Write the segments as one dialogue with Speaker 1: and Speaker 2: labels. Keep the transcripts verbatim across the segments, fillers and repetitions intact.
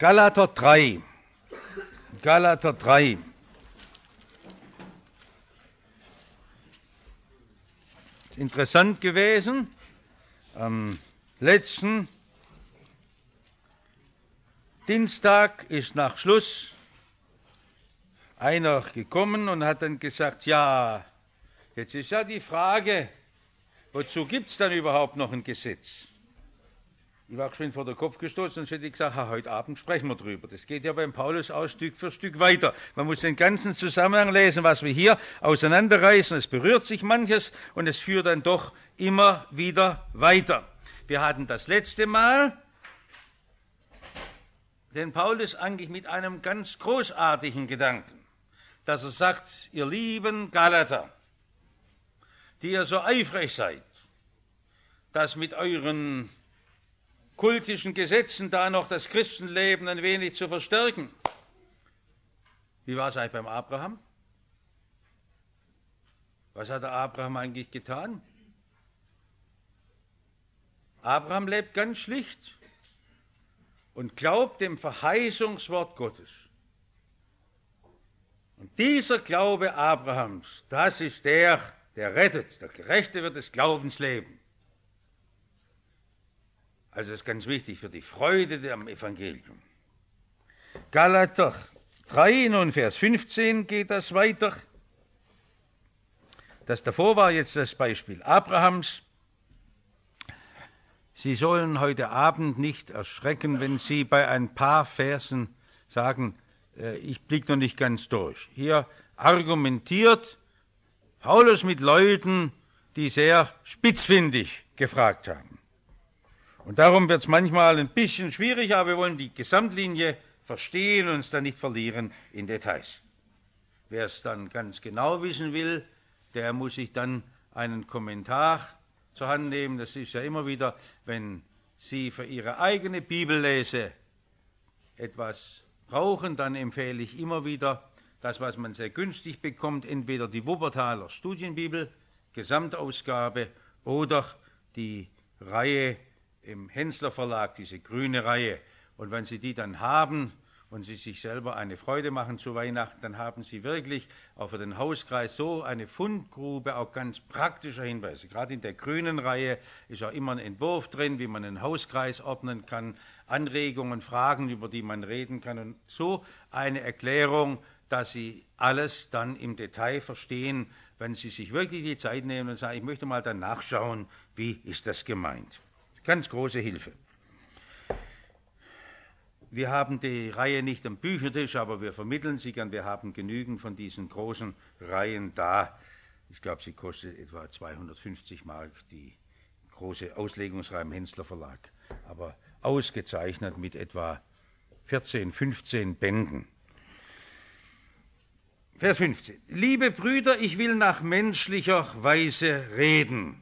Speaker 1: Galater drei. Galater drei. Interessant gewesen, am letzten Dienstag ist nach Schluss einer gekommen und hat dann gesagt, ja, jetzt ist ja die Frage, wozu gibt es dann überhaupt noch ein Gesetz? Ich war geschwind vor den Kopf gestoßen und hätte gesagt, ha, heute Abend sprechen wir drüber. Das geht ja beim Paulus auch Stück für Stück weiter. Man muss den ganzen Zusammenhang lesen, was wir hier auseinanderreißen. Es berührt sich manches und es führt dann doch immer wieder weiter. Wir hatten das letzte Mal den Paulus eigentlich mit einem ganz großartigen Gedanken, dass er sagt, ihr lieben Galater, die ihr so eifrig seid, dass mit euren kultischen Gesetzen da noch das Christenleben ein wenig zu verstärken. Wie war es eigentlich beim Abraham? Was hat der Abraham eigentlich getan? Abraham lebt ganz schlicht und glaubt dem Verheißungswort Gottes. Und dieser Glaube Abrahams, das ist der, der rettet. Der Gerechte wird des Glaubens leben. Also das ist ganz wichtig für die Freude am Evangelium. Galater drei, nun Vers fünfzehn geht das weiter. Das davor war jetzt das Beispiel Abrahams. Sie sollen heute Abend nicht erschrecken, wenn Sie bei ein paar Versen sagen, äh, ich blicke noch nicht ganz durch. Hier argumentiert Paulus mit Leuten, die sehr spitzfindig gefragt haben. Und darum wird es manchmal ein bisschen schwierig, aber wir wollen die Gesamtlinie verstehen und uns dann nicht verlieren in Details. Wer es dann ganz genau wissen will, der muss sich dann einen Kommentar zur Hand nehmen. Das ist ja immer wieder, wenn Sie für Ihre eigene Bibellese etwas brauchen, dann empfehle ich immer wieder das, was man sehr günstig bekommt, entweder die Wuppertaler Studienbibel, Gesamtausgabe oder die Reihe im Hensler Verlag, diese grüne Reihe. Und wenn Sie die dann haben und Sie sich selber eine Freude machen zu Weihnachten, dann haben Sie wirklich auch für den Hauskreis so eine Fundgrube, auch ganz praktischer Hinweise. Gerade in der grünen Reihe ist auch immer ein Entwurf drin, wie man einen Hauskreis ordnen kann, Anregungen, Fragen, über die man reden kann. Und so eine Erklärung, dass Sie alles dann im Detail verstehen, wenn Sie sich wirklich die Zeit nehmen und sagen, ich möchte mal dann nachschauen, wie ist das gemeint. Ganz große Hilfe. Wir haben die Reihe nicht am Büchertisch, aber wir vermitteln sie gern. Wir haben genügend von diesen großen Reihen da. Ich glaube, sie kostet etwa zweihundertfünfzig Mark, die große Auslegungsreihe im Hensler Verlag. Aber ausgezeichnet mit etwa vierzehn, fünfzehn Bänden. Vers fünfzehn. Liebe Brüder, ich will nach menschlicher Weise reden.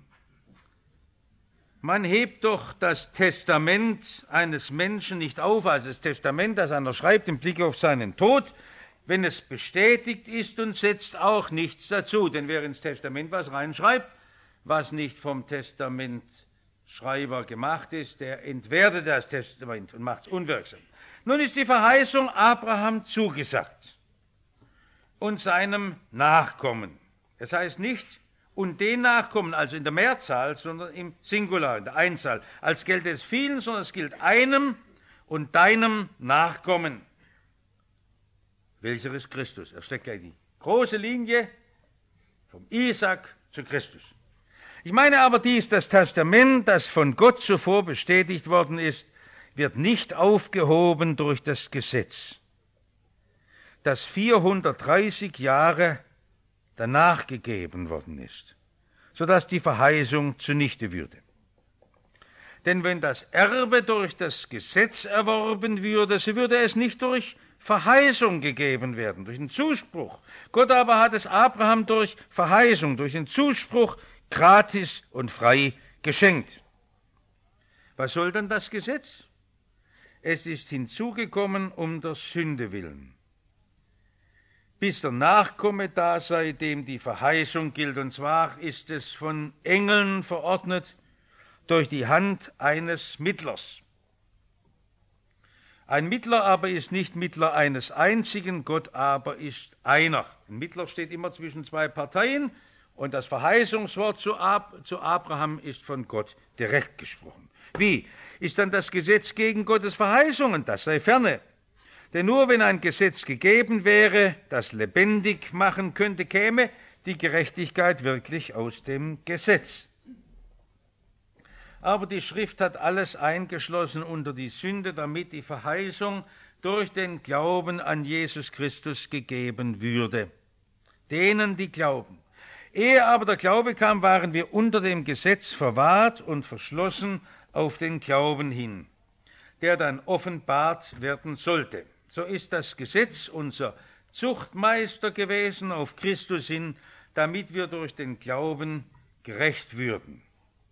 Speaker 1: Man hebt doch das Testament eines Menschen nicht auf, also das Testament, das einer schreibt im Blick auf seinen Tod, wenn es bestätigt ist und setzt auch nichts dazu. Denn wer ins Testament was reinschreibt, was nicht vom Testamentschreiber gemacht ist, der entwertet das Testament und macht es unwirksam. Nun ist die Verheißung Abraham zugesagt und seinem Nachkommen. Das heißt nicht, und den Nachkommen, also in der Mehrzahl, sondern im Singular, in der Einzahl. Als gilt es vielen, sondern es gilt einem und deinem Nachkommen. Welcher ist Christus? Er steckt gleich die große Linie vom Isaak zu Christus. Ich meine aber dies, das Testament, das von Gott zuvor bestätigt worden ist, wird nicht aufgehoben durch das Gesetz, das vierhundertdreißig Jahre danach gegeben worden ist, sodass die Verheißung zunichte würde. Denn wenn das Erbe durch das Gesetz erworben würde, so würde es nicht durch Verheißung gegeben werden, durch den Zuspruch. Gott aber hat es Abraham durch Verheißung, durch den Zuspruch gratis und frei geschenkt. Was soll dann das Gesetz? Es ist hinzugekommen um der Sünde willen, bis der Nachkomme da sei, dem die Verheißung gilt. Und zwar ist es von Engeln verordnet durch die Hand eines Mittlers. Ein Mittler aber ist nicht Mittler eines einzigen, Gott aber ist einer. Ein Mittler steht immer zwischen zwei Parteien und das Verheißungswort zu, Ab- zu Abraham ist von Gott direkt gesprochen. Wie? Ist dann das Gesetz gegen Gottes Verheißungen? Das sei ferne. Denn nur wenn ein Gesetz gegeben wäre, das lebendig machen könnte, käme die Gerechtigkeit wirklich aus dem Gesetz. Aber die Schrift hat alles eingeschlossen unter die Sünde, damit die Verheißung durch den Glauben an Jesus Christus gegeben würde. Denen, die glauben. Ehe aber der Glaube kam, waren wir unter dem Gesetz verwahrt und verschlossen auf den Glauben hin, der dann offenbart werden sollte. So ist das Gesetz unser Zuchtmeister gewesen auf Christus hin, damit wir durch den Glauben gerecht würden.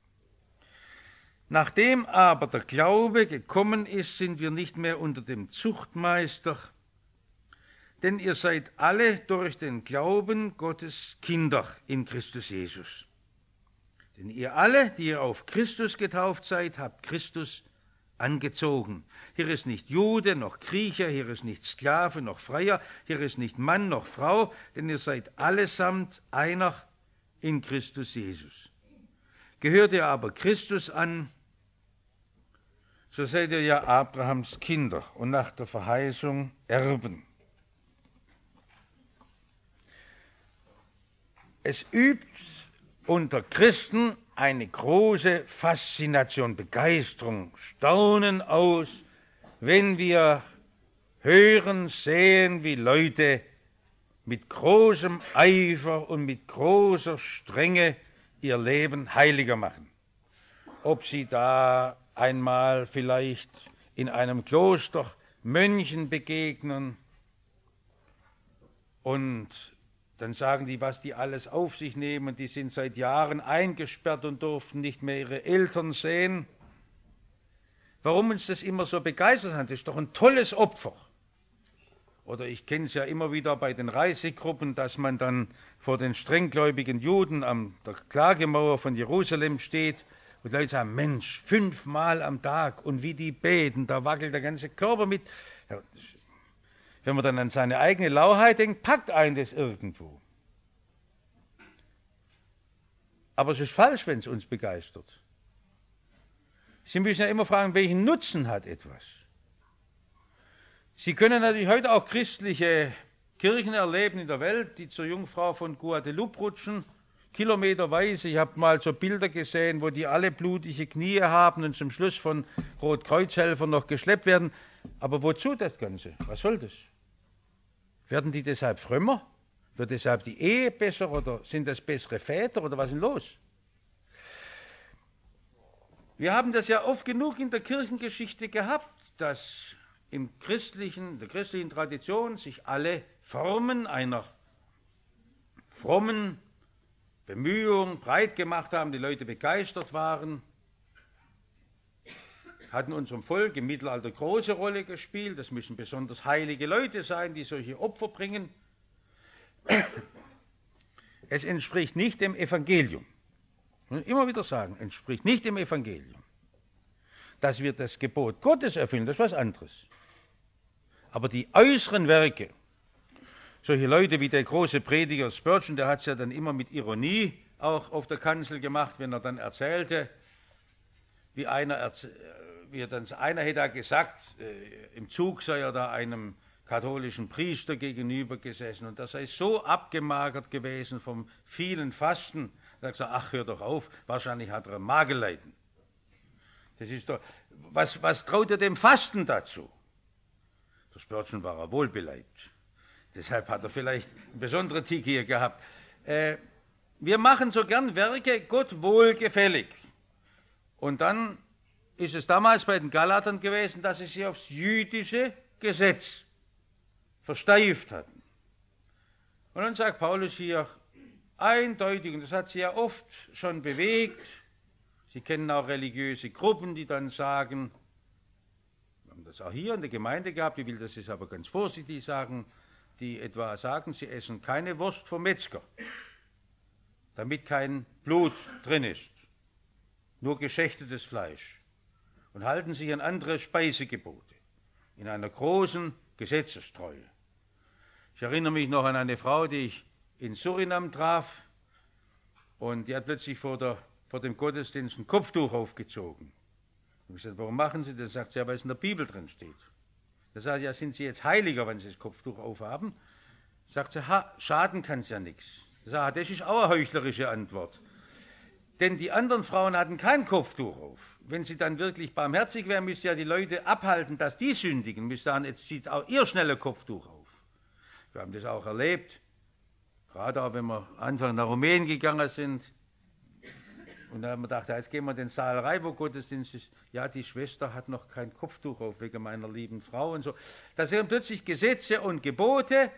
Speaker 1: Nachdem aber der Glaube gekommen ist, sind wir nicht mehr unter dem Zuchtmeister, denn ihr seid alle durch den Glauben Gottes Kinder in Christus Jesus. Denn ihr alle, die ihr auf Christus getauft seid, habt Christus angezogen. Hier ist nicht Jude noch Grieche, hier ist nicht Sklave noch Freier, hier ist nicht Mann noch Frau, denn ihr seid allesamt einer in Christus Jesus. Gehört ihr aber Christus an, so seid ihr ja Abrahams Kinder und nach der Verheißung Erben. Es übt unter Christen eine große Faszination, Begeisterung, Staunen aus, wenn wir hören, sehen, wie Leute mit großem Eifer und mit großer Strenge ihr Leben heiliger machen. Ob sie da einmal vielleicht in einem Kloster Mönchen begegnen und dann sagen die, was die alles auf sich nehmen. Die sind seit Jahren eingesperrt und durften nicht mehr ihre Eltern sehen. Warum uns das immer so begeistert hat, das ist doch ein tolles Opfer. Oder ich kenne es ja immer wieder bei den Reisegruppen, dass man dann vor den strenggläubigen Juden an der Klagemauer von Jerusalem steht und Leute sagen, Mensch, fünfmal am Tag und wie die beten, da wackelt der ganze Körper mit. Ja, das, wenn man dann an seine eigene Lauheit denkt, packt einen das irgendwo. Aber es ist falsch, wenn es uns begeistert. Sie müssen ja immer fragen, welchen Nutzen hat etwas? Sie können natürlich heute auch christliche Kirchen erleben in der Welt, die zur Jungfrau von Guadeloupe rutschen, kilometerweise. Ich habe mal so Bilder gesehen, wo die alle blutige Knie haben und zum Schluss von Rotkreuzhelfern noch geschleppt werden. Aber wozu das Ganze? Was soll das? Werden die deshalb frömmer? Wird deshalb die Ehe besser oder sind das bessere Väter oder was ist denn los? Wir haben das ja oft genug in der Kirchengeschichte gehabt, dass im christlichen, der christlichen Tradition sich alle Formen einer frommen Bemühung breit gemacht haben, die Leute begeistert waren, hat in unserem Volk im Mittelalter große Rolle gespielt. Das müssen besonders heilige Leute sein, die solche Opfer bringen. Es entspricht nicht dem Evangelium. Ich muss immer wieder sagen, entspricht nicht dem Evangelium. Dass wir das Gebot Gottes erfüllen, das ist was anderes. Aber die äußeren Werke, solche Leute wie der große Prediger Spurgeon, der hat es ja dann immer mit Ironie auch auf der Kanzel gemacht, wenn er dann erzählte, wie einer erzählte, wie er dann, einer hätte gesagt, äh, im Zug sei er da einem katholischen Priester gegenüber gesessen und das sei so abgemagert gewesen vom vielen Fasten. Er hat gesagt, ach, hör doch auf, wahrscheinlich hat er ein Magenleiden. Das ist doch, was, was traut er dem Fasten dazu? Der Spurgeon war er wohlbeleibt. Deshalb hat er vielleicht eine besondere Tike hier gehabt. Äh, wir machen so gern Werke Gott wohlgefällig. Und dann ist es damals bei den Galatern gewesen, dass sie sich aufs jüdische Gesetz versteift hatten. Und dann sagt Paulus hier eindeutig, und das hat sie ja oft schon bewegt, Sie kennen auch religiöse Gruppen, die dann sagen, wir haben das auch hier in der Gemeinde gehabt, ich will das jetzt aber ganz vorsichtig sagen, die etwa sagen, sie essen keine Wurst vom Metzger, damit kein Blut drin ist, nur geschächtetes Fleisch und halten sich an andere Speisegebote. in einer großen Gesetzestreue. Ich erinnere mich noch an eine Frau, die ich in Surinam traf, und die hat plötzlich vor, der, vor dem Gottesdienst ein Kopftuch aufgezogen. Und ich sagte, warum machen Sie das? Sagt sie, ja, weil es in der Bibel drin steht. Da sagt sie, ja, sind Sie jetzt heiliger, wenn Sie das Kopftuch aufhaben? Sagt sie, ha, schaden kann es ja nichts. Das ist auch eine heuchlerische Antwort. Denn die anderen Frauen hatten kein Kopftuch auf. Wenn sie dann wirklich barmherzig wären, müsste ja die Leute abhalten, dass die sündigen. Müsste sagen, jetzt zieht auch ihr schneller Kopftuch auf. Wir haben das auch erlebt, gerade auch wenn wir Anfang nach Rumänien gegangen sind. Und da haben wir gedacht, jetzt gehen wir in den Saal rein, wo Gottesdienst ist. Ja, die Schwester hat noch kein Kopftuch auf, wegen meiner lieben Frau und so. Da sind plötzlich Gesetze und Gebote.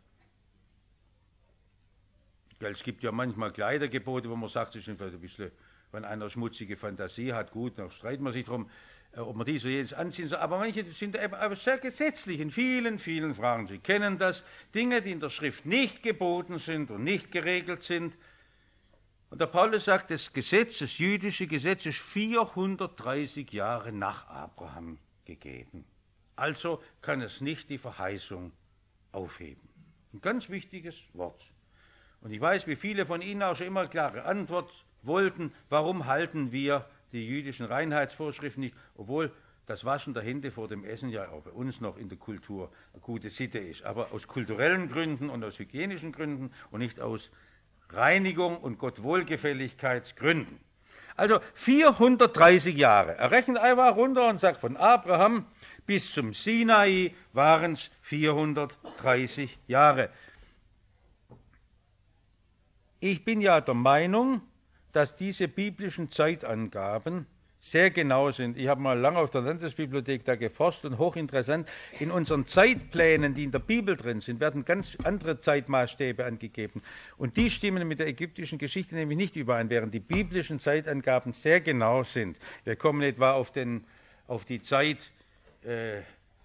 Speaker 1: Es gibt ja manchmal Kleidergebote, wo man sagt, das ist vielleicht ein bisschen, wenn einer schmutzige Fantasie hat, gut, dann streiten wir sich darum, ob man die so jetzt anziehen soll. Aber manche sind aber sehr gesetzlich in vielen, vielen Fragen. Sie kennen das. Dinge, die in der Schrift nicht geboten sind und nicht geregelt sind. Und der Paulus sagt, das Gesetz, das jüdische Gesetz ist vierhundertdreißig Jahre nach Abraham gegeben. Also kann es nicht die Verheißung aufheben. Ein ganz wichtiges Wort. Und ich weiß, wie viele von Ihnen auch schon immer klare Antwort wollten, warum halten wir die jüdischen Reinheitsvorschriften nicht, obwohl das Waschen der Hände vor dem Essen ja auch bei uns noch in der Kultur eine gute Sitte ist, aber aus kulturellen Gründen und aus hygienischen Gründen und nicht aus Reinigung und Gottwohlgefälligkeitsgründen. Also vierhundertdreißig Jahre. Er rechnet einfach runter und sagt, von Abraham bis zum Sinai waren es vierhundertdreißig Jahre. Ich bin ja der Meinung, dass diese biblischen Zeitangaben sehr genau sind. Ich habe mal lange auf der Landesbibliothek da geforscht und hochinteressant. In unseren Zeitplänen, die in der Bibel drin sind, werden ganz andere Zeitmaßstäbe angegeben. Und die stimmen mit der ägyptischen Geschichte nämlich nicht überein, während die biblischen Zeitangaben sehr genau sind. Wir kommen etwa auf, den, auf die Zeit äh,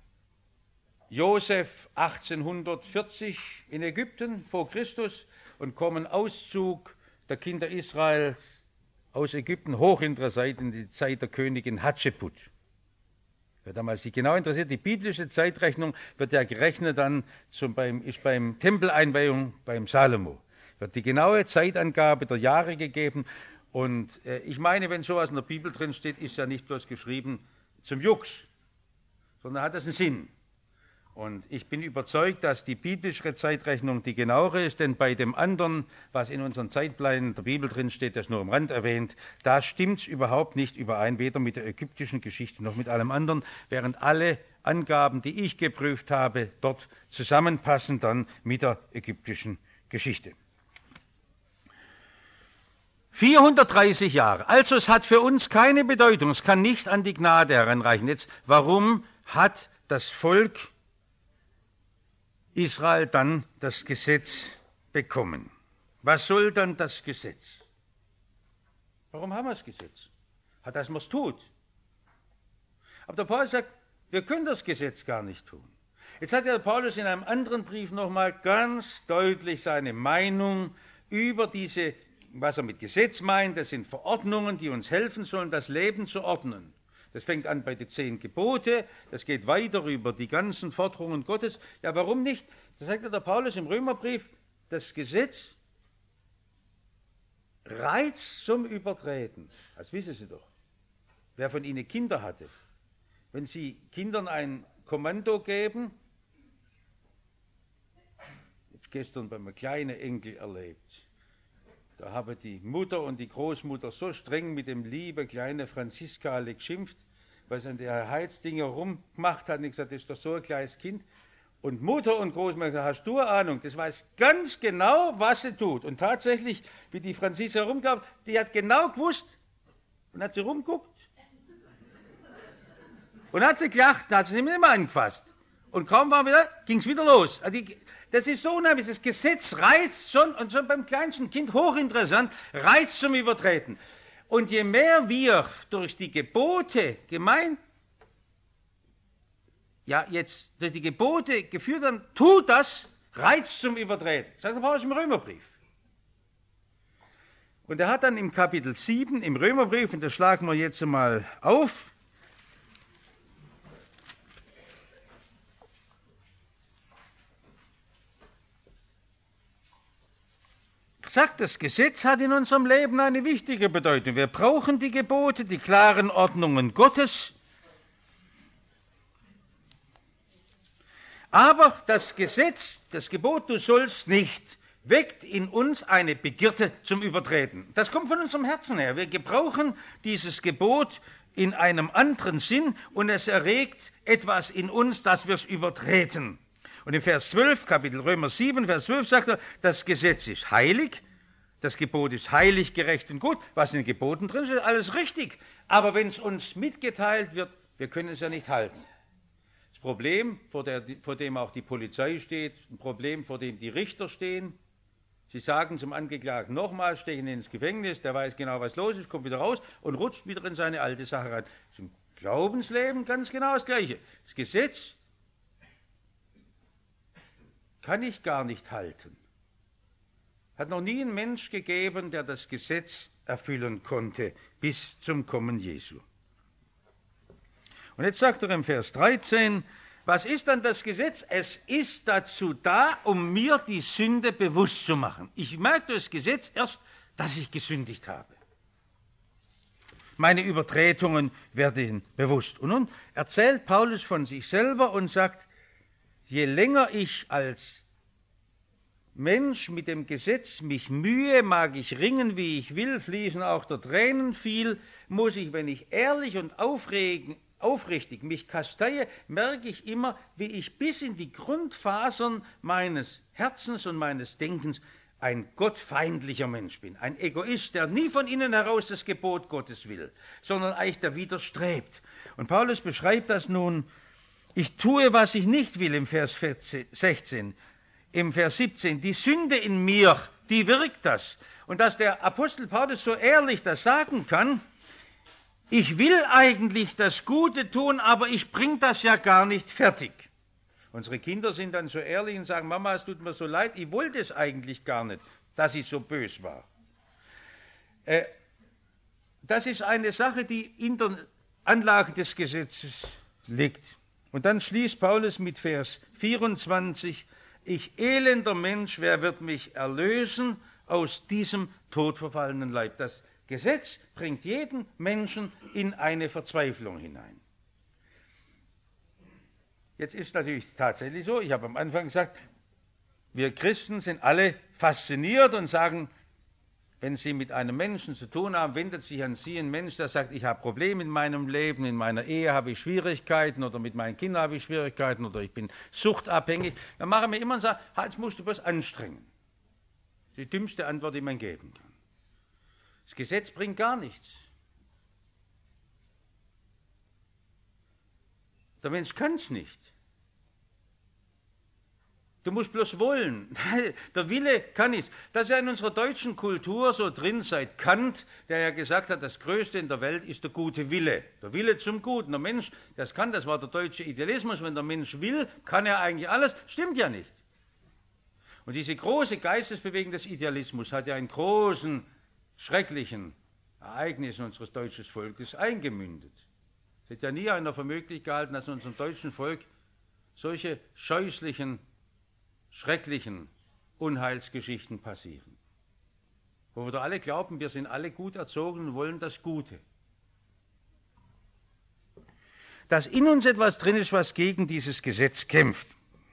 Speaker 1: Josef achtzehnhundertvierzig in Ägypten vor Christus und kommen Auszug der Kinder Israels aus Ägypten hochinteressant in die Zeit der Königin Hatschepsut. Wer damals sich genau interessiert, die biblische Zeitrechnung wird ja gerechnet dann zum beim, ist beim Tempeleinweihung beim Salomo. Wird die genaue Zeitangabe der Jahre gegeben. Und äh, ich meine, wenn sowas in der Bibel drin steht, ist ja nicht bloß geschrieben zum Jux, sondern hat das einen Sinn. Und ich bin überzeugt, dass die biblische Zeitrechnung die genauere ist, denn bei dem anderen, was in unseren Zeitplänen der Bibel drin steht, das nur am Rand erwähnt, da stimmt es überhaupt nicht überein, weder mit der ägyptischen Geschichte noch mit allem anderen, während alle Angaben, die ich geprüft habe, dort zusammenpassen dann mit der ägyptischen Geschichte. vierhundertdreißig Jahre, also es hat für uns keine Bedeutung, es kann nicht an die Gnade heranreichen. Jetzt, warum hat das Volk Israel dann das Gesetz bekommen? Was soll dann das Gesetz? Warum haben wir das Gesetz? Hat das, was es tut. Aber der Paulus sagt, wir können das Gesetz gar nicht tun. Jetzt hat der Paulus in einem anderen Brief nochmal ganz deutlich seine Meinung über diese, was er mit Gesetz meint, das sind Verordnungen, die uns helfen sollen, das Leben zu ordnen. Das fängt an bei den zehn Gebote, das geht weiter über die ganzen Forderungen Gottes. Ja, warum nicht? Das sagt ja der Paulus im Römerbrief, das Gesetz reizt zum Übertreten. Das wissen Sie doch. Wer von Ihnen Kinder hatte, wenn Sie Kindern ein Kommando geben, ich habe gestern bei meinem kleinen Enkel erlebt, da habe die Mutter und die Großmutter so streng mit dem lieben kleinen Franziskale geschimpft, weil sie an der Heizdinger rumgemacht hat und gesagt, das ist doch so ein kleines Kind. Und Mutter und Großmutter gesagt, hast du eine Ahnung, das weiß ganz genau, was sie tut. Und tatsächlich, wie die Franziska rumkam, die hat genau gewusst und hat sie rumguckt. Und hat sie gelacht, dann hat sie sie nicht mehr angefasst. Und kaum war wieder, ging es wieder los. Das ist so unheimlich, das Gesetz reizt schon, und schon beim kleinsten Kind hochinteressant, reizt zum Übertreten. Und je mehr wir durch die Gebote gemeint, ja jetzt durch die Gebote geführt haben, tut das, reizt zum Übertreten. Das sagt der Paulus im Römerbrief. Und er hat dann im Kapitel sieben im Römerbrief, und das schlagen wir jetzt mal auf, sagt, das Gesetz hat in unserem Leben eine wichtige Bedeutung. Wir brauchen die Gebote, die klaren Ordnungen Gottes. Aber das Gesetz, das Gebot, du sollst nicht, weckt in uns eine Begierde zum Übertreten. Das kommt von unserem Herzen her. Wir gebrauchen dieses Gebot in einem anderen Sinn und es erregt etwas in uns, dass wir es übertreten. Und im Vers zwölf, Kapitel Römer sieben, Vers zwölf sagt er, das Gesetz ist heilig, das Gebot ist heilig, gerecht und gut. Was in den Geboten drin ist, ist alles richtig. Aber wenn es uns mitgeteilt wird, wir können es ja nicht halten. Das Problem, vor, der, vor dem auch die Polizei steht, ein Problem, vor dem die Richter stehen. Sie sagen zum Angeklagten nochmal, stechen ihn ins Gefängnis, der weiß genau, was los ist, kommt wieder raus und rutscht wieder in seine alte Sache rein. Das ist im Glaubensleben ganz genau das Gleiche. Das Gesetz kann ich gar nicht halten. Hat noch nie ein Mensch gegeben, der das Gesetz erfüllen konnte, bis zum Kommen Jesu. Und jetzt sagt er im Vers dreizehn, was ist dann das Gesetz? Es ist dazu da, um mir die Sünde bewusst zu machen. Ich merke durch das Gesetz erst, dass ich gesündigt habe. Meine Übertretungen werden bewusst. Und nun erzählt Paulus von sich selber und sagt, je länger ich als Mensch mit dem Gesetz mich mühe, mag ich ringen, wie ich will, fließen auch der Tränen viel, muss ich, wenn ich ehrlich und aufregen, aufrichtig mich kasteie, merke ich immer, wie ich bis in die Grundfasern meines Herzens und meines Denkens ein gottfeindlicher Mensch bin, ein Egoist, der nie von innen heraus das Gebot Gottes will, sondern eigentlich der widerstrebt. Und Paulus beschreibt das nun, ich tue, was ich nicht will, im Vers sechzehn, im Vers siebzehn, die Sünde in mir, die wirkt das. Und dass der Apostel Paulus so ehrlich das sagen kann, ich will eigentlich das Gute tun, aber ich bringe das ja gar nicht fertig. Unsere Kinder sind dann so ehrlich und sagen, Mama, es tut mir so leid, ich wollte es eigentlich gar nicht, dass ich so bös war. Äh, das ist eine Sache, die in der Anlage des Gesetzes liegt. Und dann schließt Paulus mit Vers vierundzwanzig, ich elender Mensch, wer wird mich erlösen aus diesem todverfallenen Leib? Das Gesetz bringt jeden Menschen in eine Verzweiflung hinein. Jetzt ist natürlich tatsächlich so, ich habe am Anfang gesagt, wir Christen sind alle fasziniert und sagen, wenn Sie mit einem Menschen zu tun haben, wendet sich an Sie ein Mensch, der sagt, ich habe Probleme in meinem Leben, in meiner Ehe habe ich Schwierigkeiten oder mit meinen Kindern habe ich Schwierigkeiten oder ich bin suchtabhängig, dann machen wir immer und sagen, jetzt musst du was anstrengen. Die dümmste Antwort, die man geben kann. Das Gesetz bringt gar nichts. Der Mensch kann es nicht. Du musst bloß wollen. Der Wille kann es. Das ist ja in unserer deutschen Kultur so drin seit Kant, der ja gesagt hat, das Größte in der Welt ist der gute Wille. Der Wille zum Guten. Der Mensch, das kann, das war der deutsche Idealismus. Wenn der Mensch will, kann er eigentlich alles. Stimmt ja nicht. Und diese große Geistesbewegung des Idealismus hat ja in großen, schrecklichen Ereignissen unseres deutschen Volkes eingemündet. Es hätte ja nie einer für möglich gehalten, dass in unserem deutschen Volk solche scheußlichen, schrecklichen Unheilsgeschichten passieren. Wo wir doch alle glauben, wir sind alle gut erzogen und wollen das Gute. Dass in uns etwas drin ist, was gegen dieses Gesetz kämpft.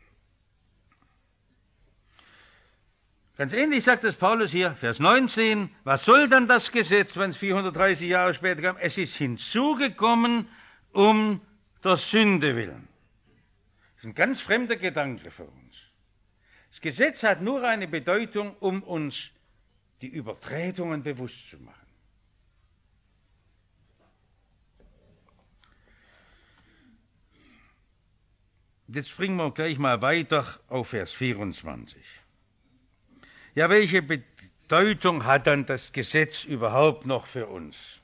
Speaker 1: Ganz ähnlich sagt es Paulus hier, Vers neunzehn, was soll dann das Gesetz, wenn es vierhundertdreißig Jahre später kam? Es ist hinzugekommen um der Sünde willen. Das ist ein ganz fremder Gedanke für uns. Das Gesetz hat nur eine Bedeutung, um uns die Übertretungen bewusst zu machen. Jetzt springen wir gleich mal weiter auf Vers vierundzwanzig. Ja, welche Bedeutung hat dann das Gesetz überhaupt noch für uns?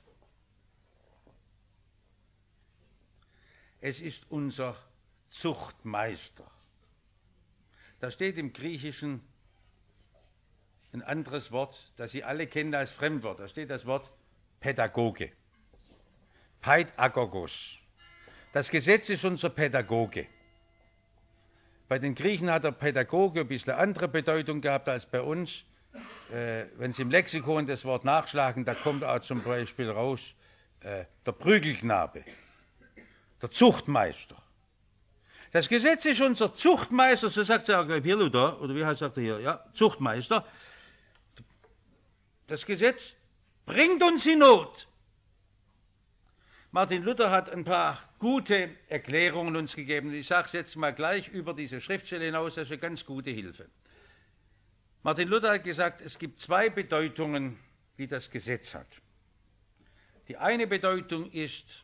Speaker 1: Es ist unser Zuchtmeister. Da steht im Griechischen ein anderes Wort, das Sie alle kennen als Fremdwort. Da steht das Wort Pädagoge. Pädagogos. Das Gesetz ist unser Pädagoge. Bei den Griechen hat der Pädagoge ein bisschen andere Bedeutung gehabt als bei uns. äh, wenn Sie im Lexikon das Wort nachschlagen, da kommt auch zum Beispiel raus äh, der Prügelknabe, der Zuchtmeister. Das Gesetz ist unser Zuchtmeister, so sagt er hier, Luther, oder wie heißt er hier, ja, Zuchtmeister. Das Gesetz bringt uns in Not. Martin Luther hat ein paar gute Erklärungen uns gegeben. Ich sage es jetzt mal gleich über diese Schriftstelle hinaus, das ist eine ganz gute Hilfe. Martin Luther hat gesagt, es gibt zwei Bedeutungen, die das Gesetz hat. Die eine Bedeutung ist,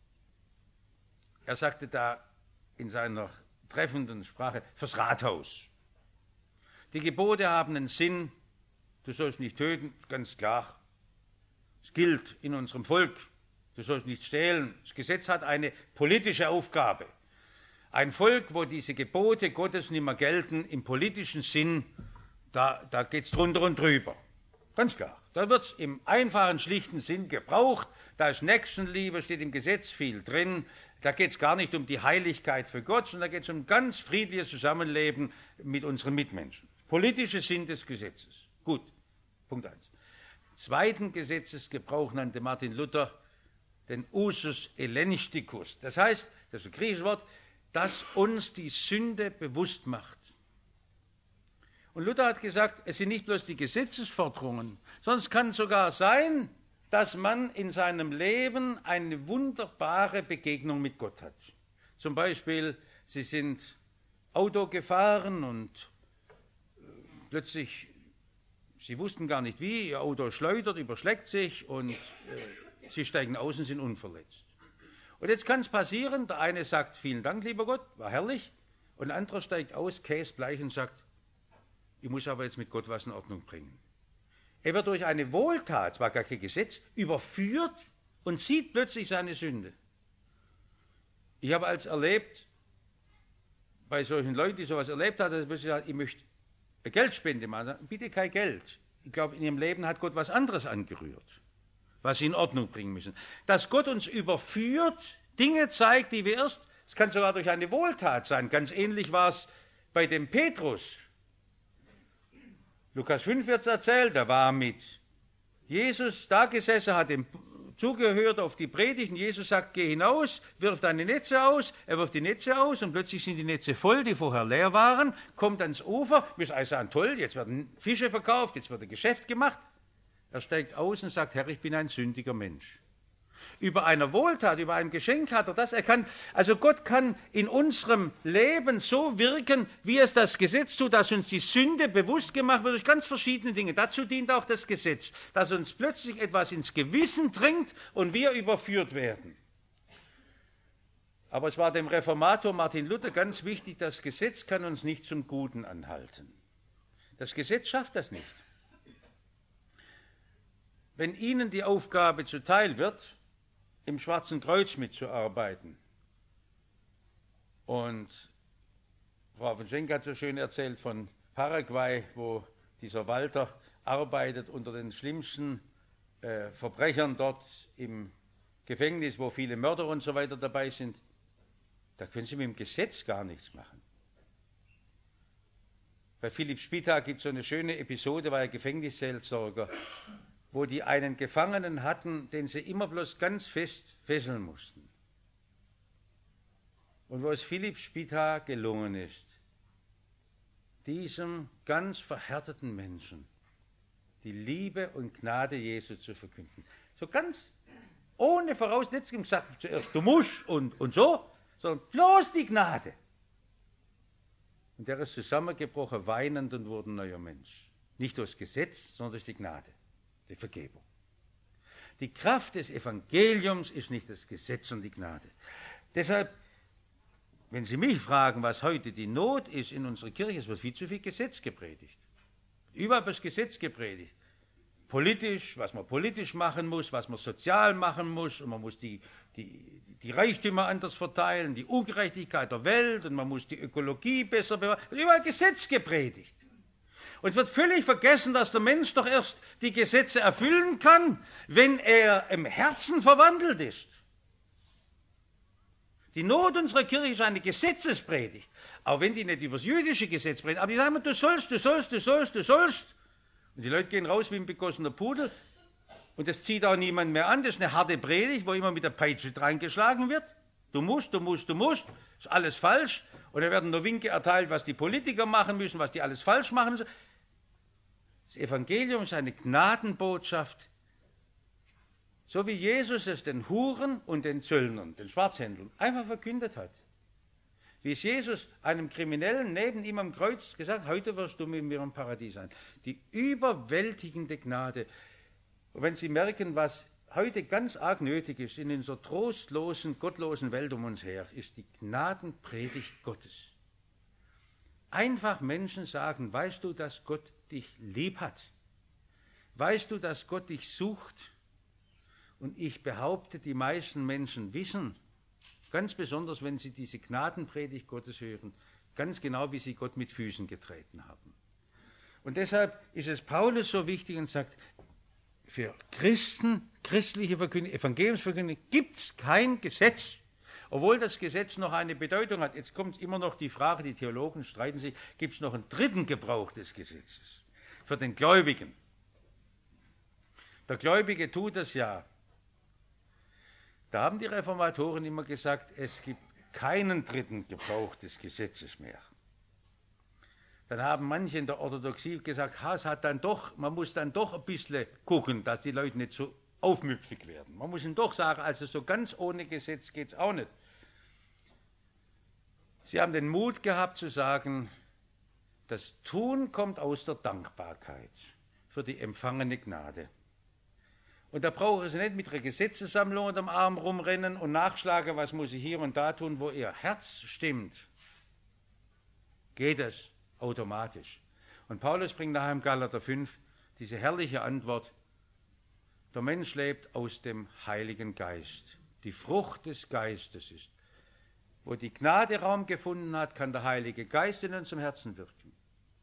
Speaker 1: er sagte da in seiner treffenden Sprache, fürs Rathaus. Die Gebote haben einen Sinn, du sollst nicht töten, ganz klar. Es gilt in unserem Volk. Du sollst nicht stehlen. Das Gesetz hat eine politische Aufgabe. Ein Volk, wo diese Gebote Gottes nicht mehr gelten, im politischen Sinn, da, da geht es drunter und drüber. Ganz klar. Da wird es im einfachen, schlichten Sinn gebraucht. Da ist Nächstenliebe, steht im Gesetz viel drin. Da geht es gar nicht um die Heiligkeit für Gott, sondern da geht es um ganz friedliches Zusammenleben mit unseren Mitmenschen. Politische Sinn des Gesetzes. Gut. Punkt eins. Zweiten Gesetzesgebrauch nannte Martin Luther den Usus elenchticus. Das heißt, das ist ein griechisches Wort, das uns die Sünde bewusst macht. Und Luther hat gesagt, es sind nicht bloß die Gesetzesforderungen, sondern es kann sogar sein, dass man in seinem Leben eine wunderbare Begegnung mit Gott hat. Zum Beispiel, Sie sind Auto gefahren und plötzlich, Sie wussten gar nicht wie, Ihr Auto schleudert, überschlägt sich und äh, Sie steigen aus und sind unverletzt. Und jetzt kann es passieren, der eine sagt, vielen Dank, lieber Gott, war herrlich, und ein anderer steigt aus, käsbleich und sagt, ich muss aber jetzt mit Gott was in Ordnung bringen. Er wird durch eine Wohltat, zwar gar kein Gesetz, überführt und sieht plötzlich seine Sünde. Ich habe als erlebt, bei solchen Leuten, die sowas erlebt haben, dass plötzlich sagt, ich möchte eine Geldspende machen, bitte kein Geld. Ich glaube, in ihrem Leben hat Gott was anderes angerührt, was sie in Ordnung bringen müssen. Dass Gott uns überführt, Dinge zeigt, die wir erst, es kann sogar durch eine Wohltat sein. Ganz ähnlich war es bei dem Petrus. Lukas fünf wird es erzählt, er war mit Jesus da gesessen, hat ihm zugehört auf die Predigt und Jesus sagt, geh hinaus, wirf deine Netze aus, er wirft die Netze aus und plötzlich sind die Netze voll, die vorher leer waren, kommt ans Ufer, wir sagen, toll, jetzt werden Fische verkauft, jetzt wird ein Geschäft gemacht. Er steigt aus und sagt, Herr, ich bin ein sündiger Mensch. Über eine Wohltat, über ein Geschenk hat er das erkannt. Also Gott kann in unserem Leben so wirken, wie es das Gesetz tut, dass uns die Sünde bewusst gemacht wird durch ganz verschiedene Dinge. Dazu dient auch das Gesetz, dass uns plötzlich etwas ins Gewissen dringt und wir überführt werden. Aber es war dem Reformator Martin Luther ganz wichtig, das Gesetz kann uns nicht zum Guten anhalten. Das Gesetz schafft das nicht. Wenn Ihnen die Aufgabe zuteil wird, im Schwarzen Kreuz mitzuarbeiten, und Frau von Schenk hat so schön erzählt von Paraguay, wo dieser Walter arbeitet unter den schlimmsten äh, Verbrechern dort im Gefängnis, wo viele Mörder und so weiter dabei sind, da können Sie mit dem Gesetz gar nichts machen. Bei Philipp Spittag gibt es so eine schöne Episode, war er Gefängnisseelsorger, wo die einen Gefangenen hatten, den sie immer bloß ganz fest fesseln mussten. Und wo es Philipp Spittag gelungen ist, diesem ganz verhärteten Menschen die Liebe und Gnade Jesu zu verkünden. So ganz ohne Voraussetzung gesagt, zuerst du musst und, und so, sondern bloß die Gnade. Und der ist zusammengebrochen, weinend und wurde ein neuer Mensch. Nicht durch das Gesetz, sondern durch die Gnade. Die Vergebung. Die Kraft des Evangeliums ist nicht das Gesetz und die Gnade. Deshalb, wenn Sie mich fragen, was heute die Not ist in unserer Kirche, es wird viel zu viel Gesetz gepredigt. Überall das Gesetz gepredigt. Politisch, was man politisch machen muss, was man sozial machen muss, und man muss die, die, die Reichtümer anders verteilen, die Ungerechtigkeit der Welt, und man muss die Ökologie besser bewahren. Überall Gesetz gepredigt. Und es wird völlig vergessen, dass der Mensch doch erst die Gesetze erfüllen kann, wenn er im Herzen verwandelt ist. Die Not unserer Kirche ist eine Gesetzespredigt, auch wenn die nicht über das jüdische Gesetz predigt. Aber die sagen, du sollst, du sollst, du sollst, du sollst. Und die Leute gehen raus wie ein begossener Pudel und das zieht auch niemand mehr an. Das ist eine harte Predigt, wo immer mit der Peitsche reingeschlagen wird. Du musst, du musst, du musst, ist alles falsch. Und da werden nur Winke erteilt, was die Politiker machen müssen, was die alles falsch machen. Das Evangelium ist eine Gnadenbotschaft, so wie Jesus es den Huren und den Zöllnern, den Schwarzhändlern, einfach verkündet hat. Wie es Jesus einem Kriminellen neben ihm am Kreuz gesagt hat, heute wirst du mit mir im Paradies sein. Die überwältigende Gnade. Und wenn Sie merken, was heute ganz arg nötig ist in unserer trostlosen, gottlosen Welt um uns her, ist die Gnadenpredigt Gottes. Einfach Menschen sagen, weißt du, dass Gott dich lieb hat? Weißt du, dass Gott dich sucht? Und ich behaupte, die meisten Menschen wissen, ganz besonders, wenn sie diese Gnadenpredigt Gottes hören, ganz genau, wie sie Gott mit Füßen getreten haben. Und deshalb ist es Paulus so wichtig und sagt, für Christen, christliche Verkündigung, Evangeliumsverkündigung gibt es kein Gesetz, obwohl das Gesetz noch eine Bedeutung hat. Jetzt kommt immer noch die Frage, die Theologen streiten sich, gibt es noch einen dritten Gebrauch des Gesetzes für den Gläubigen? Der Gläubige tut das ja. Da haben die Reformatoren immer gesagt, es gibt keinen dritten Gebrauch des Gesetzes mehr. Dann haben manche in der Orthodoxie gesagt, ha, es hat dann doch, man muss dann doch ein bisschen gucken, dass die Leute nicht so aufmüpfig werden. Man muss ihnen doch sagen, also so ganz ohne Gesetz geht es auch nicht. Sie haben den Mut gehabt zu sagen, das Tun kommt aus der Dankbarkeit für die empfangene Gnade. Und da brauche ich nicht mit einer Gesetzessammlung unterm Arm rumrennen und nachschlagen, was muss ich hier und da tun, wo ihr Herz stimmt. Geht es automatisch. Und Paulus bringt nachher im Galater fünf diese herrliche Antwort, der Mensch lebt aus dem Heiligen Geist. Die Frucht des Geistes ist. Wo die Gnade Raum gefunden hat, kann der Heilige Geist in unserem Herzen wirken.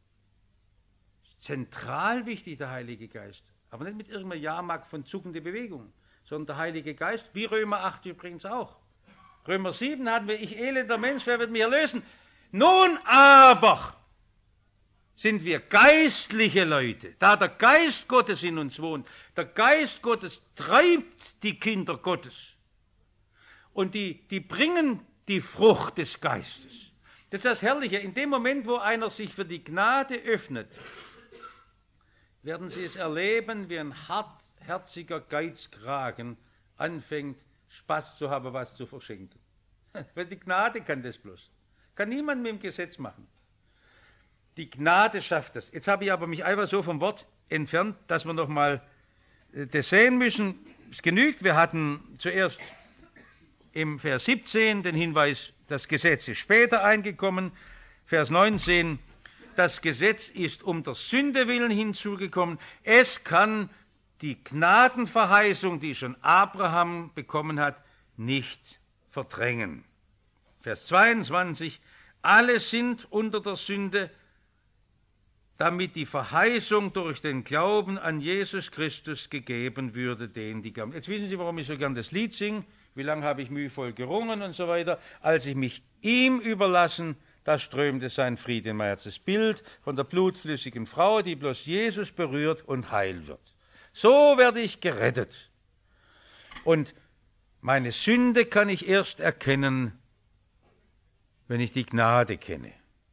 Speaker 1: Zentral wichtig, der Heilige Geist. Aber nicht mit irgendeiner Jahrmarkt von zuckende Bewegung, sondern der Heilige Geist, wie Römer acht übrigens auch. Römer sieben hatten wir, ich elender Mensch, wer wird mich erlösen? Nun aber sind wir geistliche Leute, da der Geist Gottes in uns wohnt. Der Geist Gottes treibt die Kinder Gottes und die, die bringen die Frucht des Geistes. Das ist das Herrliche, in dem Moment, wo einer sich für die Gnade öffnet, werden Sie es erleben, wie ein hartherziger Geizkragen anfängt, Spaß zu haben, was zu verschenken. Weil die Gnade kann das bloß. Kann niemand mit dem Gesetz machen. Die Gnade schafft das. Jetzt habe ich aber mich einfach so vom Wort entfernt, dass wir noch mal das sehen müssen. Es genügt, wir hatten zuerst im Vers siebzehn den Hinweis, das Gesetz ist später eingekommen. Vers neunzehn, das Gesetz ist um der Sünde willen hinzugekommen. Es kann die Gnadenverheißung, die schon Abraham bekommen hat, nicht verdrängen. Vers zweiundzwanzig, alle sind unter der Sünde, damit die Verheißung durch den Glauben an Jesus Christus gegeben würde, denen die glauben. Jetzt wissen Sie, warum ich so gern das Lied singe, wie lange habe ich mühevoll gerungen und so weiter, als ich mich ihm überlassen, da strömte sein Friede in mein Herz. Das Bild von der blutflüssigen Frau, die bloß Jesus berührt und heil wird. So werde ich gerettet. Und meine Sünde kann ich erst erkennen, wenn ich die Gnade kenne.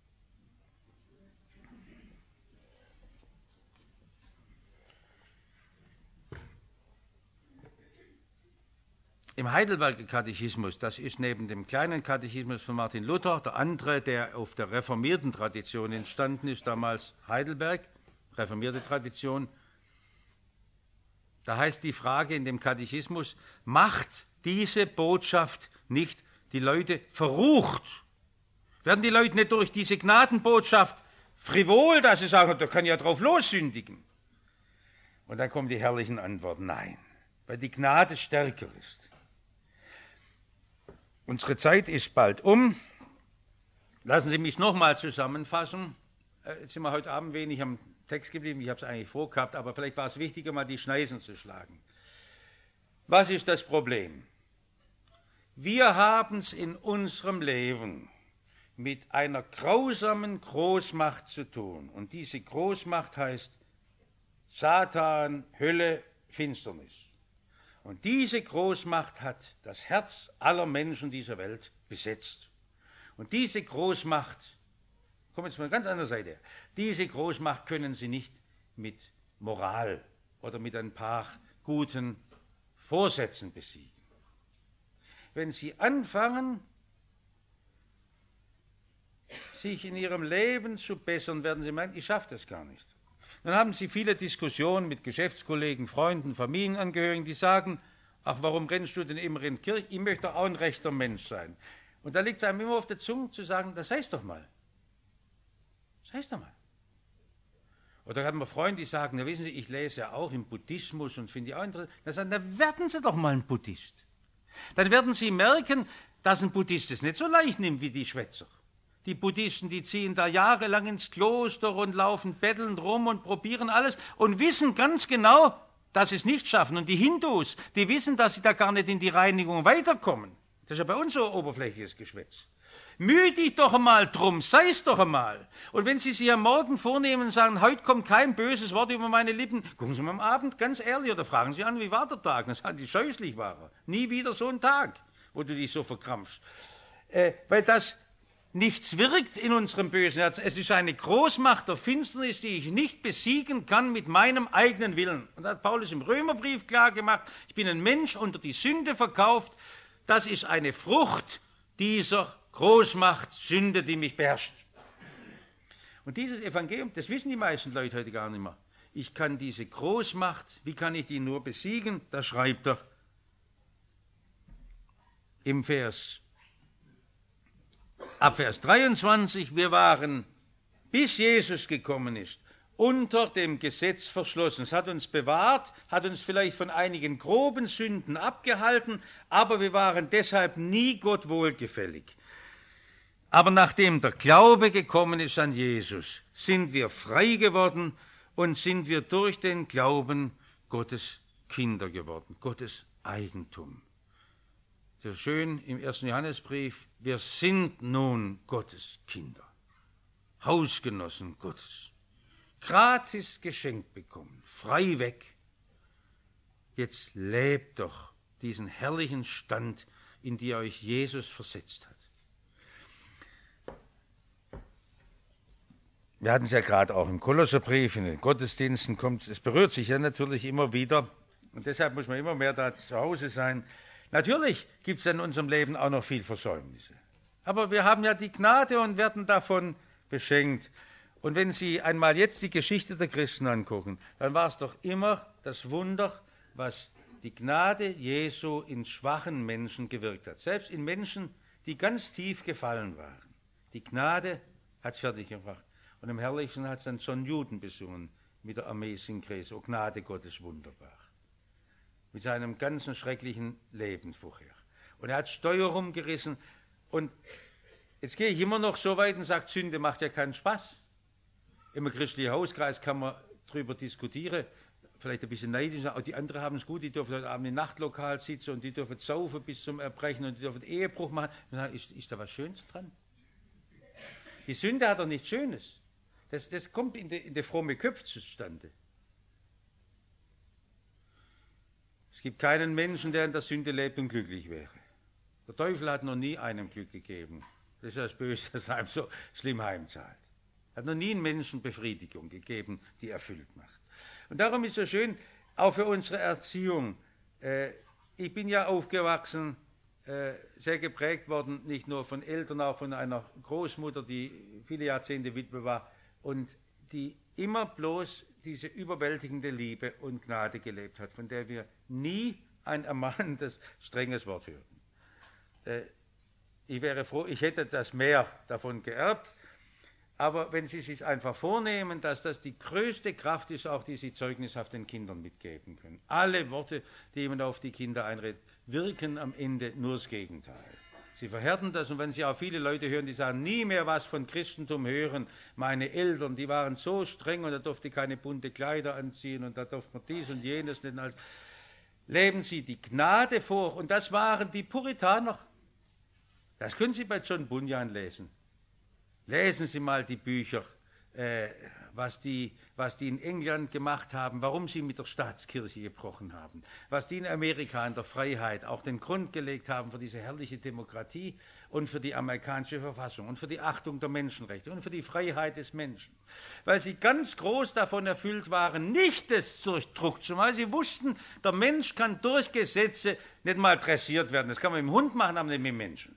Speaker 1: Im Heidelberger Katechismus, das ist neben dem kleinen Katechismus von Martin Luther, der andere, der auf der reformierten Tradition entstanden ist, damals Heidelberg, reformierte Tradition, da heißt die Frage in dem Katechismus, macht diese Botschaft nicht die Leute verrucht? Werden die Leute nicht durch diese Gnadenbotschaft frivol, dass sie sagen, da kann ich ja drauf lossündigen? Und dann kommt die herrlichen Antworten, nein, weil die Gnade stärker ist. Unsere Zeit ist bald um. Lassen Sie mich nochmal zusammenfassen. Jetzt sind wir heute Abend wenig am Text geblieben, ich habe es eigentlich vorgehabt, aber vielleicht war es wichtiger, mal die Schneisen zu schlagen. Was ist das Problem? Wir haben es in unserem Leben mit einer grausamen Großmacht zu tun. Und diese Großmacht heißt Satan, Hölle, Finsternis. Und diese Großmacht hat das Herz aller Menschen dieser Welt besetzt. Und diese Großmacht, kommen wir jetzt von einer ganz anderen Seite her, diese Großmacht können Sie nicht mit Moral oder mit ein paar guten Vorsätzen besiegen. Wenn Sie anfangen, sich in Ihrem Leben zu bessern, werden Sie meinen, ich schaffe das gar nicht. Dann haben Sie viele Diskussionen mit Geschäftskollegen, Freunden, Familienangehörigen, die sagen, ach, warum rennst du denn immer in die Kirche? Ich möchte auch ein rechter Mensch sein. Und da liegt es einem immer auf der Zunge zu sagen, das heißt doch mal. Das heißt doch mal. Oder haben wir Freunde, die sagen, na wissen Sie, ich lese ja auch im Buddhismus und finde ich auch interessant. Dann sagen, na werden Sie doch mal ein Buddhist. Dann werden Sie merken, dass ein Buddhist es nicht so leicht nimmt wie die Schwätzer. Die Buddhisten, die ziehen da jahrelang ins Kloster und laufen bettelnd rum und probieren alles und wissen ganz genau, dass sie es nicht schaffen. Und die Hindus, die wissen, dass sie da gar nicht in die Reinigung weiterkommen. Das ist ja bei uns so oberflächliches Geschwätz. Mühe dich doch einmal drum, sei es doch einmal. Und wenn Sie sich am Morgen vornehmen und sagen, heute kommt kein böses Wort über meine Lippen, gucken Sie mal am Abend ganz ehrlich oder fragen Sie an, wie war der Tag? Dann sagen die, scheußlich war er. Nie wieder so ein Tag, wo du dich so verkrampfst. Äh, weil das nichts wirkt in unserem bösen Herzen. Es ist eine Großmacht der Finsternis, die ich nicht besiegen kann mit meinem eigenen Willen. Und da hat Paulus im Römerbrief klar gemacht, ich bin ein Mensch unter die Sünde verkauft. Das ist eine Frucht dieser Großmacht, Sünde, die mich beherrscht. Und dieses Evangelium, das wissen die meisten Leute heute gar nicht mehr. Ich kann diese Großmacht, wie kann ich die nur besiegen? Da schreibt er im Vers Ab Vers dreiundzwanzig, wir waren, bis Jesus gekommen ist, unter dem Gesetz verschlossen. Es hat uns bewahrt, hat uns vielleicht von einigen groben Sünden abgehalten, aber wir waren deshalb nie Gott wohlgefällig. Aber nachdem der Glaube gekommen ist an Jesus, sind wir frei geworden und sind wir durch den Glauben Gottes Kinder geworden, Gottes Eigentum. So schön im ersten Johannesbrief, wir sind nun Gottes Kinder, Hausgenossen Gottes, gratis geschenkt bekommen, frei weg. Jetzt lebt doch diesen herrlichen Stand, in den euch Jesus versetzt hat. Wir hatten es ja gerade auch im Kolosserbrief, in den Gottesdiensten kommt es berührt sich ja natürlich immer wieder und deshalb muss man immer mehr da zu Hause sein. Natürlich gibt es in unserem Leben auch noch viel Versäumnisse. Aber wir haben ja die Gnade und werden davon beschenkt. Und wenn Sie einmal jetzt die Geschichte der Christen angucken, dann war es doch immer das Wunder, was die Gnade Jesu in schwachen Menschen gewirkt hat. Selbst in Menschen, die ganz tief gefallen waren. Die Gnade hat es fertig gemacht. Und im Herrlichen hat es dann John Newton besungen mit der Amazing Grace, O Gnade Gottes wunderbar. Mit seinem ganzen schrecklichen Leben vorher. Und er hat Steuer rumgerissen. Und jetzt gehe ich immer noch so weit und sage, Sünde macht ja keinen Spaß. Im christlichen Hauskreis kann man darüber diskutieren, vielleicht ein bisschen neidisch, auch die anderen haben es gut, die dürfen heute Abend im Nachtlokal sitzen und die dürfen saufen bis zum Erbrechen und die dürfen Ehebruch machen. Ist, ist da was Schönes dran? Die Sünde hat doch nichts Schönes. Das, das kommt in die, in die fromme Köpfe zustande. Es gibt keinen Menschen, der in der Sünde lebt und glücklich wäre. Der Teufel hat noch nie einem Glück gegeben. Das ist das Böse, das einem so schlimm heimzahlt. Er hat noch nie einen Menschen Befriedigung gegeben, die erfüllt macht. Und darum ist es so schön, auch für unsere Erziehung. Äh, ich bin ja aufgewachsen, äh, sehr geprägt worden, nicht nur von Eltern, auch von einer Großmutter, die viele Jahrzehnte Witwe war und die immer bloß diese überwältigende Liebe und Gnade gelebt hat, von der wir nie ein ermahnendes, strenges Wort hörten. Äh, ich wäre froh, ich hätte das mehr davon geerbt, aber wenn Sie sich einfach vornehmen, dass das die größte Kraft ist, auch die Sie zeugnishaft den Kindern mitgeben können. Alle Worte, die jemand auf die Kinder einredet, wirken am Ende nur das Gegenteil. Sie verhärten das und wenn Sie auch viele Leute hören, die sagen, nie mehr was von Christentum hören, meine Eltern, die waren so streng und da durfte keine bunte Kleider anziehen und da durfte man dies und jenes nicht. Als leben Sie die Gnade vor und das waren die Puritaner. Das können Sie bei John Bunyan lesen. Lesen Sie mal die Bücher äh, was die, was die in England gemacht haben, warum sie mit der Staatskirche gebrochen haben, was die in Amerika in der Freiheit auch den Grund gelegt haben für diese herrliche Demokratie und für die amerikanische Verfassung und für die Achtung der Menschenrechte und für die Freiheit des Menschen. Weil sie ganz groß davon erfüllt waren, nicht das durch Druck zu machen. Sie wussten, der Mensch kann durch Gesetze nicht mal dressiert werden. Das kann man mit dem Hund machen, aber nicht mit dem Menschen.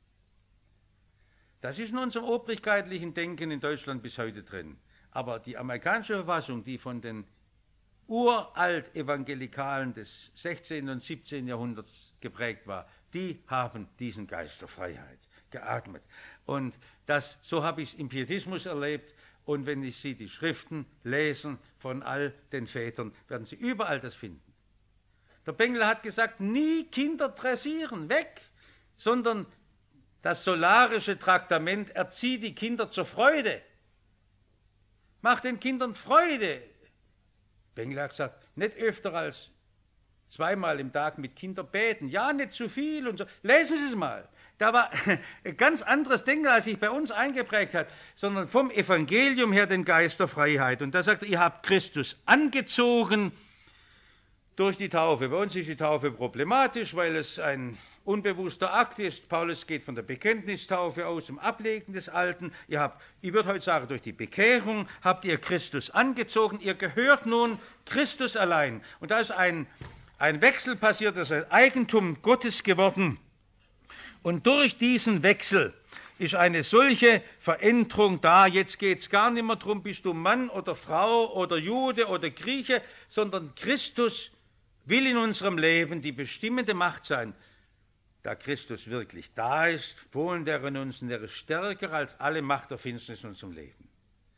Speaker 1: Das ist in unserem obrigkeitlichen Denken in Deutschland bis heute drin. Aber die amerikanische Verfassung, die von den uralt Evangelikalen des sechzehnten und siebzehnten Jahrhunderts geprägt war, die haben diesen Geist der Freiheit geatmet. Und das, so habe ich es im Pietismus erlebt. Und wenn ich Sie die Schriften lesen von all den Vätern, werden Sie überall das finden. Der Bengel hat gesagt, nie Kinder dressieren, weg, sondern das solarische Traktament erzieht die Kinder zur Freude. Macht den Kindern Freude. Bengel hat gesagt, nicht öfter als zweimal im Tag mit Kindern beten. Ja, nicht zu viel und so. Lesen Sie es mal. Da war ein ganz anderes Denken, als sich bei uns eingeprägt hat, sondern vom Evangelium her den Geist der Freiheit. Und da sagt er, ihr habt Christus angezogen durch die Taufe. Bei uns ist die Taufe problematisch, weil es ein unbewusster Akt ist. Paulus geht von der Bekenntnistaufe aus, dem Ablegen des Alten. Ihr habt, ich würde heute sagen, durch die Bekehrung habt ihr Christus angezogen. Ihr gehört nun Christus allein. Und da ist ein, ein Wechsel passiert, das ist ein Eigentum Gottes geworden. Und durch diesen Wechsel ist eine solche Veränderung da. Jetzt geht es gar nicht mehr darum, bist du Mann oder Frau oder Jude oder Grieche, sondern Christus will in unserem Leben die bestimmende Macht sein. Da Christus wirklich da ist, wohnt er in uns und er ist stärker als alle Macht der Finsternis in unserem Leben.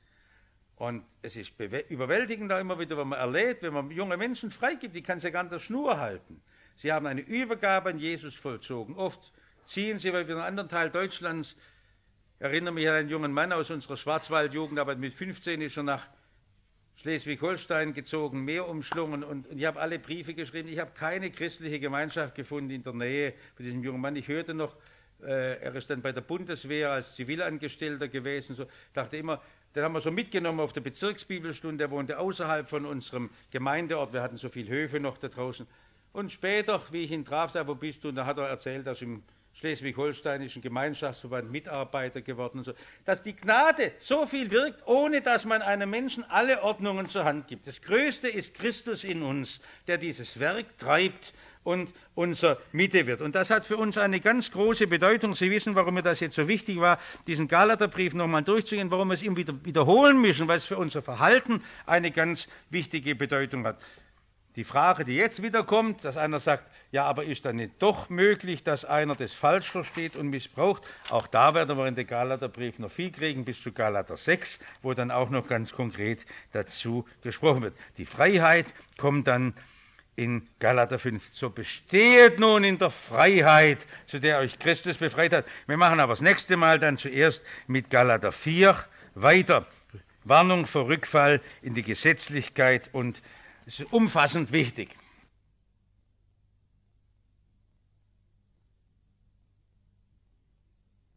Speaker 1: Und es ist überwältigend auch immer wieder, wenn man erlebt, wenn man junge Menschen freigibt, die kann sich an der Schnur halten. Sie haben eine Übergabe an Jesus vollzogen. Oft ziehen sie, weil wir in einem anderen Teil Deutschlands, ich erinnere mich an einen jungen Mann aus unserer Schwarzwaldjugend, aber mit fünfzehn ist er nach Schleswig-Holstein gezogen, Meer umschlungen und, und ich habe alle Briefe geschrieben. Ich habe keine christliche Gemeinschaft gefunden in der Nähe von diesem jungen Mann. Ich hörte noch, äh, er ist dann bei der Bundeswehr als Zivilangestellter gewesen. So, dachte immer, den haben wir so mitgenommen auf der Bezirksbibelstunde. Er wohnte außerhalb von unserem Gemeindeort. Wir hatten so viele Höfe noch da draußen. Und später, wie ich ihn traf, sagte, wo bist du? Und da hat er erzählt, dass im Schleswig-Holsteinischen Gemeinschaftsverband Mitarbeiter geworden und so. Dass die Gnade so viel wirkt, ohne dass man einem Menschen alle Ordnungen zur Hand gibt. Das Größte ist Christus in uns, der dieses Werk treibt und unser Mitte wird. Und das hat für uns eine ganz große Bedeutung. Sie wissen, warum mir das jetzt so wichtig war, diesen Galaterbrief nochmal durchzugehen, warum wir es immer wieder wiederholen müssen, weil es für unser Verhalten eine ganz wichtige Bedeutung hat. Die Frage, die jetzt wieder kommt, dass einer sagt, ja, aber ist dann nicht doch möglich, dass einer das falsch versteht und missbraucht? Auch da werden wir in den Galaterbrief noch viel kriegen, bis zu Galater sechs, wo dann auch noch ganz konkret dazu gesprochen wird. Die Freiheit kommt dann in Galater fünf. So bestehet nun in der Freiheit, zu der euch Christus befreit hat. Wir machen aber das nächste Mal dann zuerst mit Galater vier weiter. Warnung vor Rückfall in die Gesetzlichkeit und das ist umfassend wichtig.